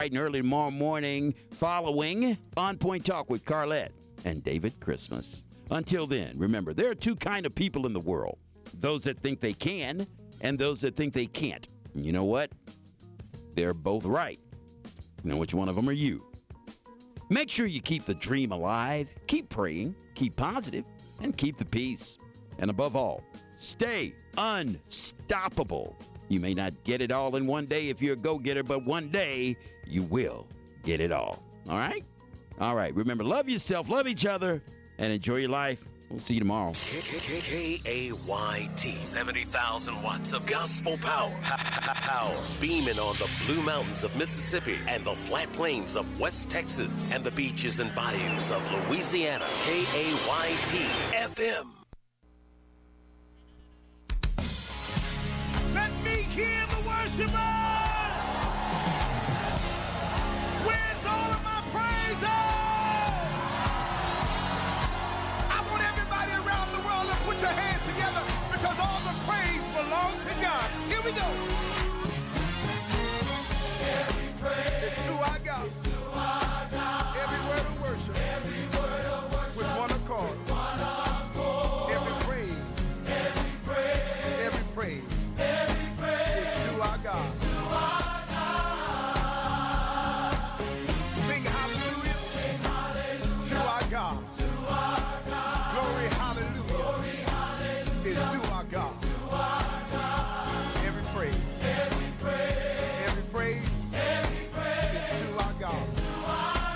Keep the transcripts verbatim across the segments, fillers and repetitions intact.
and early tomorrow morning following On Point Talk with Carlette and David Christmas. Until then, remember, there are two kind of people in the world. Those that think they can and those that think they can't. And you know what? They're both right. You know which one of them are you? Make sure you keep the dream alive, keep praying, keep positive, and keep the peace. And above all, stay unstoppable. You may not get it all in one day if you're a go-getter, but one day you will get it all. All right? All right. Remember, love yourself, love each other, and enjoy your life. We'll see you tomorrow. K A Y T, seventy thousand watts of gospel power. Power beaming on the Blue Mountains of Mississippi and the flat plains of West Texas and the beaches and bayous of Louisiana. K A Y T F M. Let me hear the worshipers. Where's all of my praises? I want everybody around the world to put your hands together because all the praise belongs to God. Here we go. Every praise is to our God. Is to our God. Every word of worship. Every word of worship. With one accord. With one accord. Every praise. Every praise. Every praise. Our God. Our God. Sing hallelujah. Sing hallelujah. To our God. To our God. Glory hallelujah. Glory hallelujah. Is to our God. To our God. Every praise. Every praise. Every praise. Every praise. Is to our God. Is to our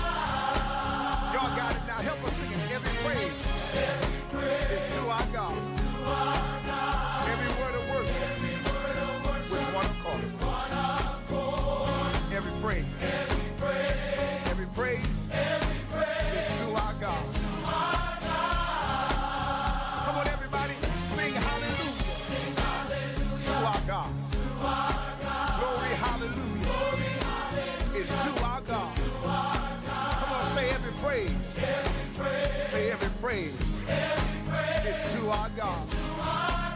God. Y'all got it now. Help us sing it. Every praise. Every praise. Is to our God. Is to our God. Every word of worship. Every one accord. One accord. Every praise. Every praise. Every praise. Every praise. Is to our God. To our God. Come on, everybody. Sing hallelujah. Sing hallelujah. To our God. To our God. Glory hallelujah. Glory hallelujah. Is to our God. To our God. Come on, say every praise. Every praise. Say every praise. Every praise. Is to our God. To our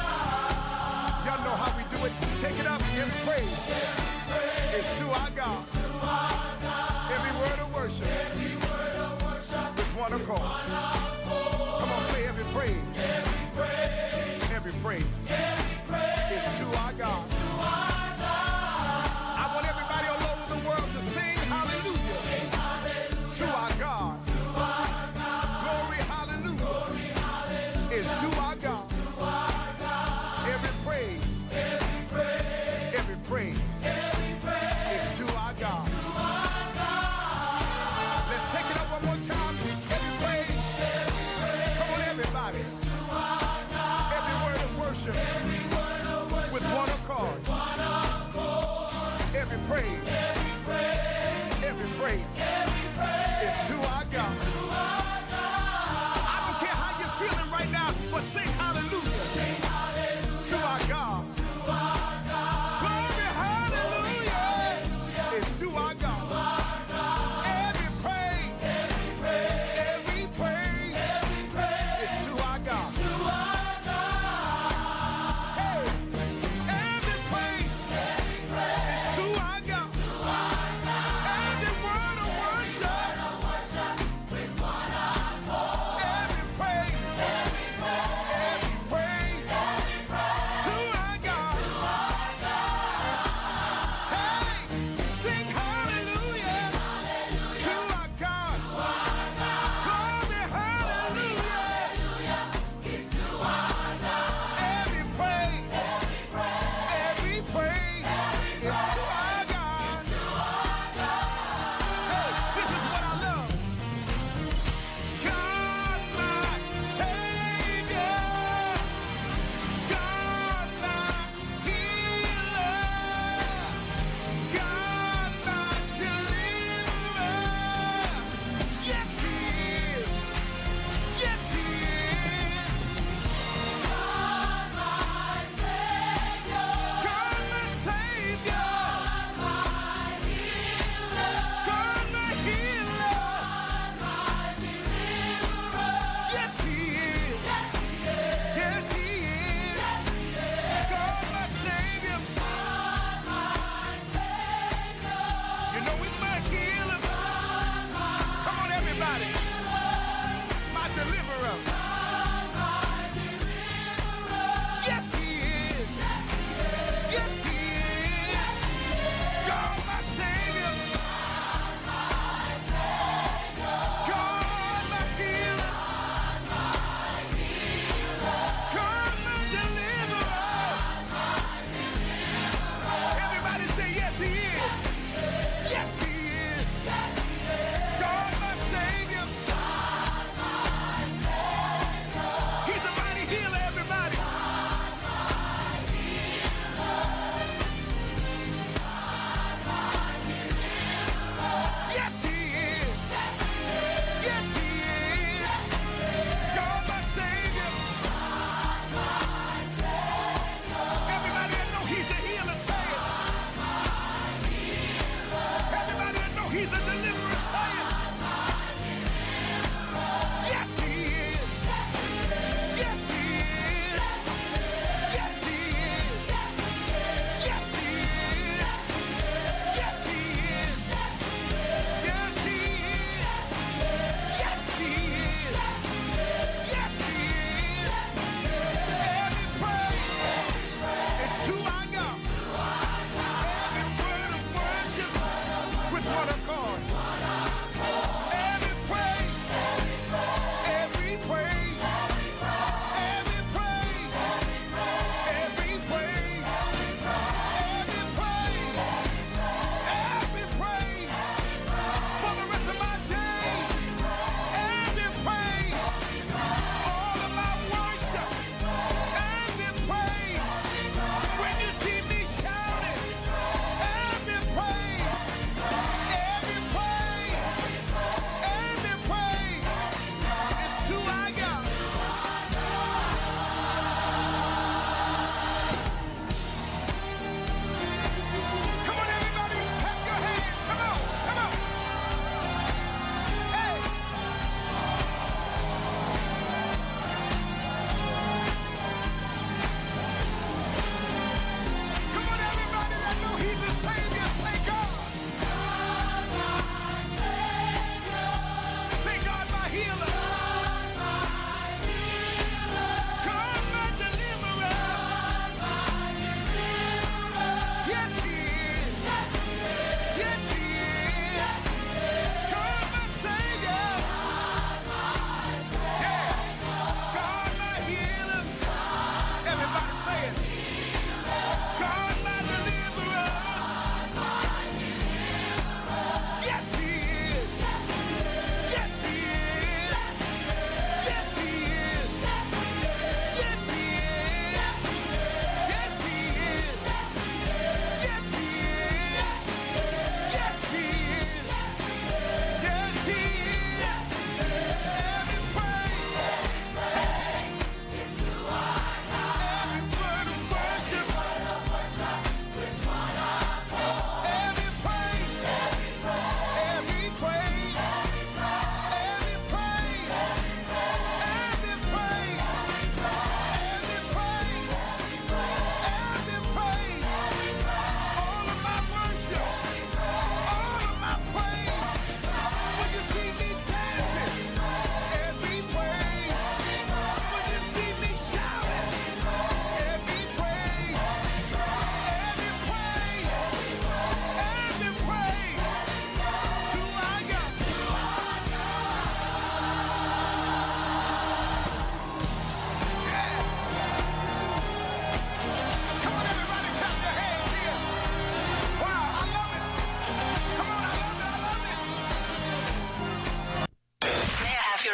God. Y'all know how we do it. Take it up in praise. praise. It's to our God. To our God. Every word of worship. Every word of worship. With one accord. One accord. Come on, say every praise. Every praise. Every praise. Every praise. It's to our God. To our God. I want everybody all over the world to sing hallelujah. Sing hallelujah. To our God. To our God. Glory hallelujah. Glory hallelujah. It's to our God. To our God. Every praise. Every praise. Every praise. Every praise. Is to our God. To our God. Let's take it up one more time. Every praise. Every praise. Come on, everybody. Is to our God. Every word of worship. Every word of worship. With one accord. With one accord. Every praise. Every praise. Every praise. Every praise. Is to our God. To our God. I don't care how you're feeling right now, but sing hallelujah. Sing hallelujah. To our God. To our God. Glory hallelujah. It's to our God. To our God. Every praise. Every praise. Every praise. Every praise. Is to our God. To our God. Hey. Every praise. Every praise. Is to our God. To our God. Every word of worship. Word of worship. With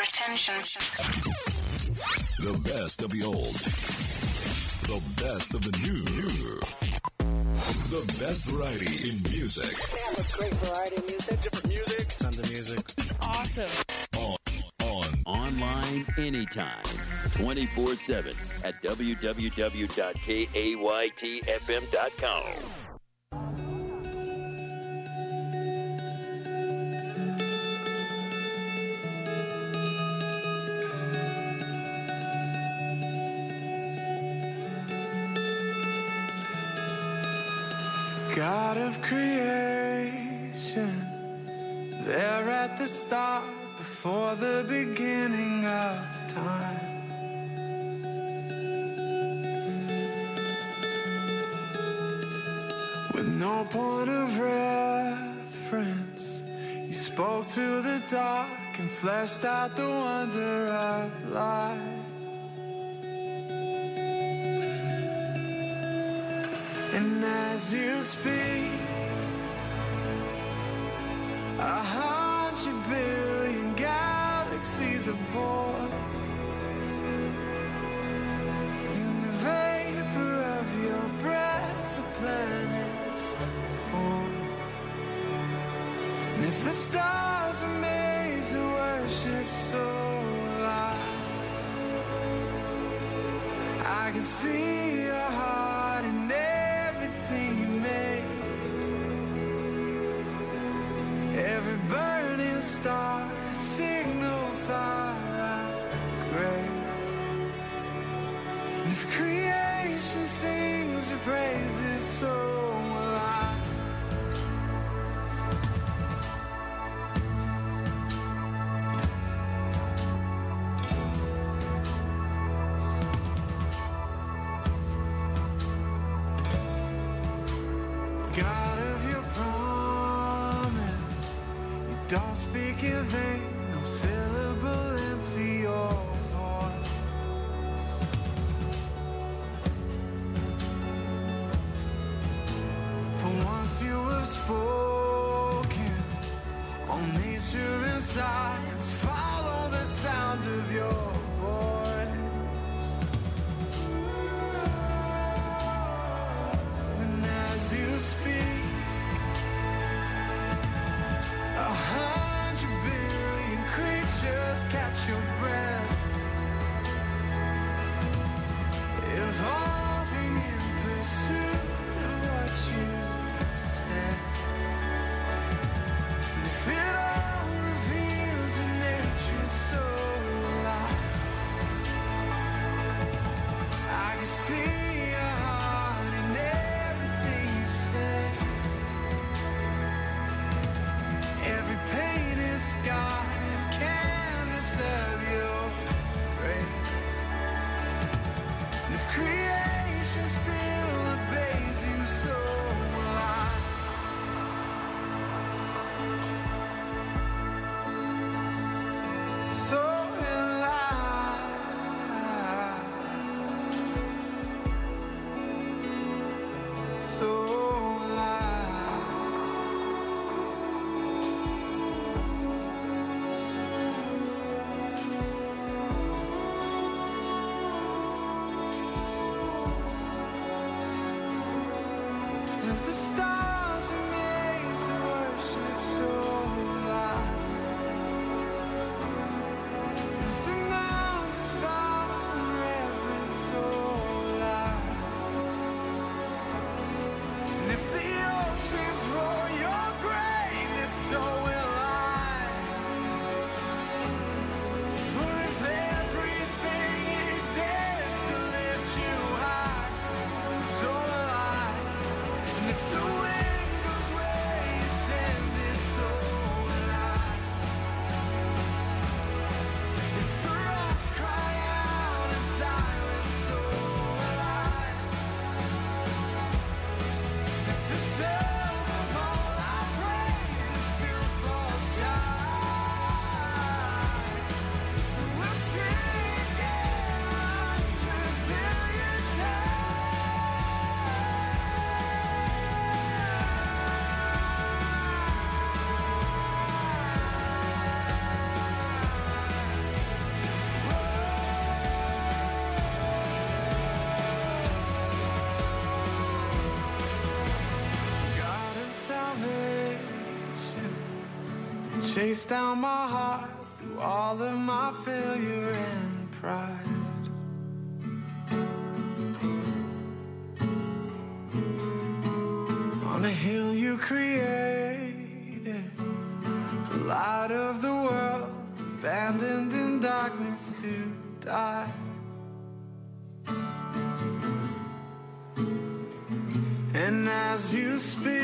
attention. The best of the old. The best of the new. The best variety in music. Yeah, with great variety of music. Different music. Tons of music. It's awesome. On. On. Online anytime. twenty-four seven at w w w dot k a y t f m dot com. God of creation, there at the start, before the beginning of time. With no point of reference, you spoke to the dark and fleshed out the wonder of life. And as you speak, a hundred billion galaxies are born. In the vapor of your breath, the planets form. And if the stars were made to worship so loud, I can see your heart in everything you made. Every burning star, a signal far out grace. And if creation sings your praises, so will I. God of your promise, you don't speak in vain, no syllable empty your voice. For once you have spoken, all nature and science follow the sound of your voice. And as you speak, a hundred billion creatures catch your breath, evolving in pursuit of what you said. And if it all reveals chase down my heart through all of my failure and pride. On a hill you created, the light of the world, abandoned in darkness to die. And as you speak,